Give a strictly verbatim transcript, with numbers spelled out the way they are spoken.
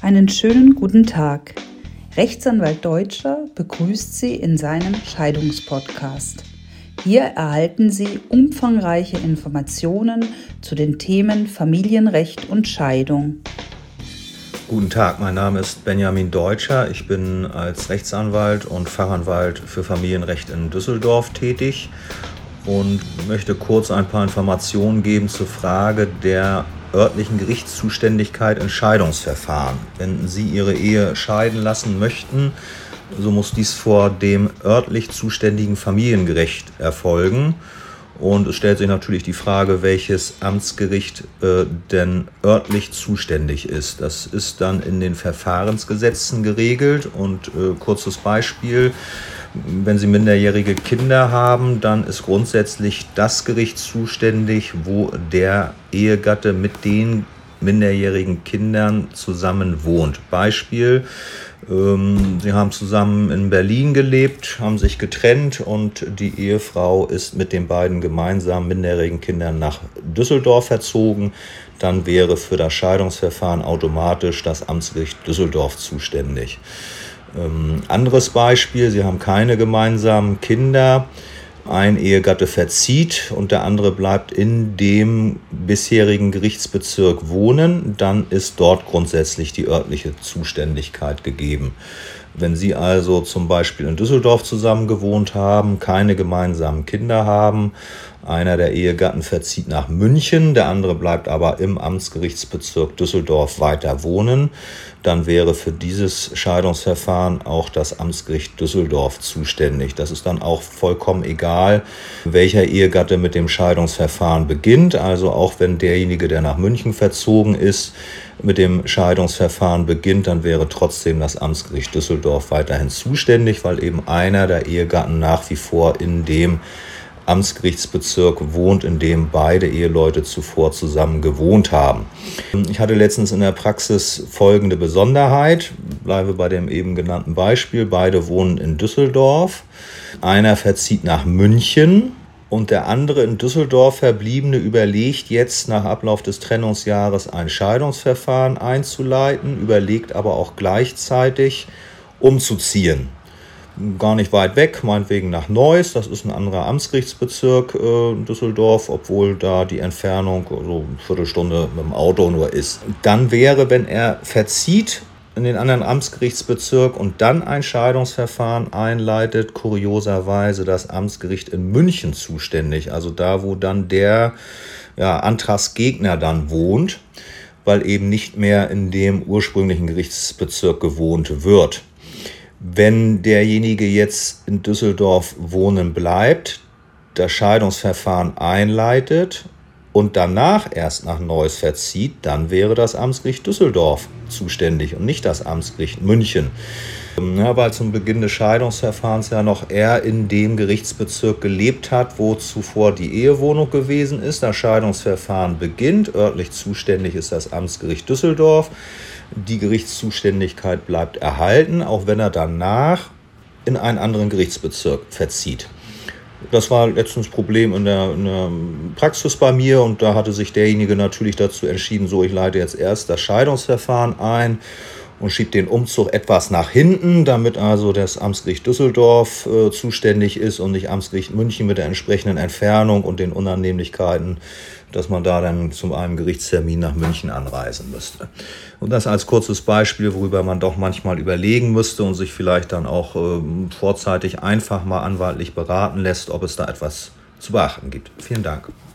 Einen schönen guten Tag. Rechtsanwalt Deutscher begrüßt Sie in seinem Scheidungspodcast. Hier erhalten Sie umfangreiche Informationen zu den Themen Familienrecht und Scheidung. Guten Tag, mein Name ist Benjamin Deutscher. Ich bin als Rechtsanwalt und Fachanwalt für Familienrecht in Düsseldorf tätig und möchte kurz ein paar Informationen geben zur Frage der örtlichen Gerichtszuständigkeit in Scheidungsverfahren. Wenn Sie Ihre Ehe scheiden lassen möchten, so muss dies vor dem örtlich zuständigen Familiengericht erfolgen. Und es stellt sich natürlich die Frage, welches Amtsgericht äh, denn örtlich zuständig ist. Das ist dann in den Verfahrensgesetzen geregelt. Und äh, kurzes Beispiel: Wenn Sie minderjährige Kinder haben, dann ist grundsätzlich das Gericht zuständig, wo der Ehegatte mit den minderjährigen Kindern zusammen wohnt. Beispiel: ähm, Sie haben zusammen in Berlin gelebt, haben sich getrennt und die Ehefrau ist mit den beiden gemeinsamen minderjährigen Kindern nach Düsseldorf verzogen. Dann wäre für das Scheidungsverfahren automatisch das Amtsgericht Düsseldorf zuständig. Ähm, anderes Beispiel: Sie haben keine gemeinsamen Kinder. Ein Ehegatte verzieht und der andere bleibt in dem bisherigen Gerichtsbezirk wohnen, dann ist dort grundsätzlich die örtliche Zuständigkeit gegeben. Wenn Sie also zum Beispiel in Düsseldorf zusammen gewohnt haben, keine gemeinsamen Kinder haben, einer der Ehegatten verzieht nach München, der andere bleibt aber im Amtsgerichtsbezirk Düsseldorf weiter wohnen, dann wäre für dieses Scheidungsverfahren auch das Amtsgericht Düsseldorf zuständig. Das ist dann auch vollkommen egal, welcher Ehegatte mit dem Scheidungsverfahren beginnt. Also auch wenn derjenige, der nach München verzogen ist, mit dem Scheidungsverfahren beginnt, dann wäre trotzdem das Amtsgericht Düsseldorf weiterhin zuständig, weil eben einer der Ehegatten nach wie vor in dem Amtsgerichtsbezirk wohnt, in dem beide Eheleute zuvor zusammen gewohnt haben. Ich hatte letztens in der Praxis folgende Besonderheit, bleibe bei dem eben genannten Beispiel: Beide wohnen in Düsseldorf, einer verzieht nach München und der andere in Düsseldorf Verbliebene überlegt jetzt nach Ablauf des Trennungsjahres ein Scheidungsverfahren einzuleiten, überlegt aber auch gleichzeitig umzuziehen. Gar nicht weit weg, meinetwegen nach Neuss, das ist ein anderer Amtsgerichtsbezirk äh, Düsseldorf, obwohl da die Entfernung so eine Viertelstunde mit dem Auto nur ist. Dann wäre, wenn er verzieht in den anderen Amtsgerichtsbezirk und dann ein Scheidungsverfahren einleitet, kurioserweise das Amtsgericht in München zuständig, also da, wo dann der ja, Antragsgegner dann wohnt, weil eben nicht mehr in dem ursprünglichen Gerichtsbezirk gewohnt wird. Wenn derjenige jetzt in Düsseldorf wohnen bleibt, das Scheidungsverfahren einleitet und danach erst nach Neuss verzieht, dann wäre das Amtsgericht Düsseldorf zuständig und nicht das Amtsgericht München. Ja, weil zum Beginn des Scheidungsverfahrens ja noch er in dem Gerichtsbezirk gelebt hat, wo zuvor die Ehewohnung gewesen ist. Das Scheidungsverfahren beginnt, örtlich zuständig ist das Amtsgericht Düsseldorf. Die Gerichtszuständigkeit bleibt erhalten, auch wenn er danach in einen anderen Gerichtsbezirk verzieht. Das war letztens Problem in der, in der Praxis bei mir und da hatte sich derjenige natürlich dazu entschieden, so, ich leite jetzt erst das Scheidungsverfahren ein und schiebe den Umzug etwas nach hinten, damit also das Amtsgericht Düsseldorf äh, zuständig ist und nicht Amtsgericht München mit der entsprechenden Entfernung und den Unannehmlichkeiten, dass man da dann zu einem Gerichtstermin nach München anreisen müsste. Und das als kurzes Beispiel, worüber man doch manchmal überlegen müsste und sich vielleicht dann auch äh, vorzeitig einfach mal anwaltlich beraten lässt, ob es da etwas zu beachten gibt. Vielen Dank.